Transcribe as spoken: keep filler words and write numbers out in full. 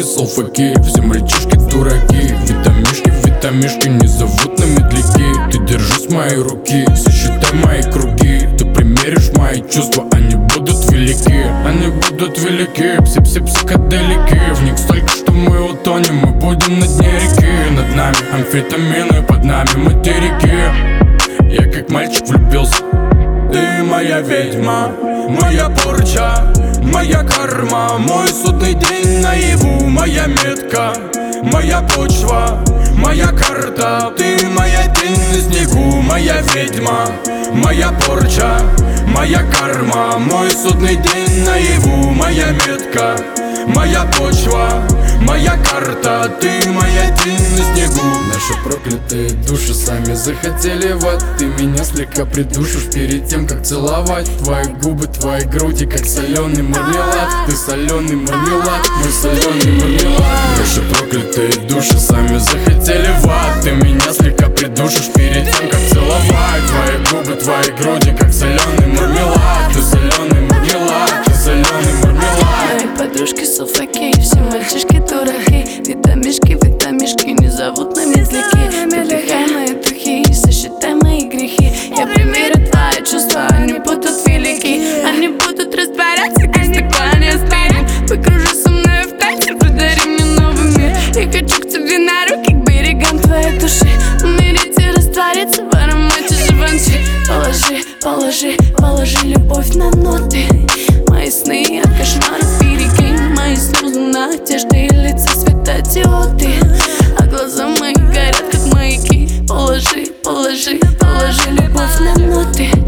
подружки салфаки, все мальчишки дураки. Витамишки, витамишки не зовут на медляки. Ты держись моей руки, сосчитай мои круги. Ты примеришь мои чувства, они будут велики. Они будут велики, пси-пси-психоделики. В них столько, что мы утонем, мы будем на дне реки. Над нами амфетамины, под нами материки. Я как мальчик влюбился. Ты моя ведьма, моя порча, моя карма, мой судный день наяву, моя метка, моя почва, моя карта. Ты моя тень на снегу, моя ведьма, моя порча, моя карма, мой судный день наяву, моя метка, моя почва, моя карта. Ты моя тень на снегу. Наши проклятые души сами захотели в ад. Ты меня слегка придушишь перед тем, как целовать. Твои губы, твои груди, как соленый мармелад. Ты соленый мармелад, мой соленый мармелад. Наши проклятые души сами захотели в ад. Ты меня слегка придушишь перед тем, как целовать. Твои губы, твои груди, как соленый мармелад. Ты соленый мармелад, ты соленый мармелад. Мои подружки салфаки, все мальчишки дураки. Витамишки, витамишки не зовут на медляки. Выдыхай мои духи, сосчитай мои грехи. Я примерю твои чувства, они будут велики. Они будут растворяться, как в стакане аспирин. Покружи со мной в танце, подари мне новый мир. Я хочу к тебе на руки, к берегам твоей души. Умереть и раствориться в аромате Живанши. Положи, положи, положи любовь на ноты. Мои сны от кошмаров береги. Мои слезы, надежды и лица светодиоды. А глаза мои горят, как маяки. Положи, положи, положи любовь на ноты.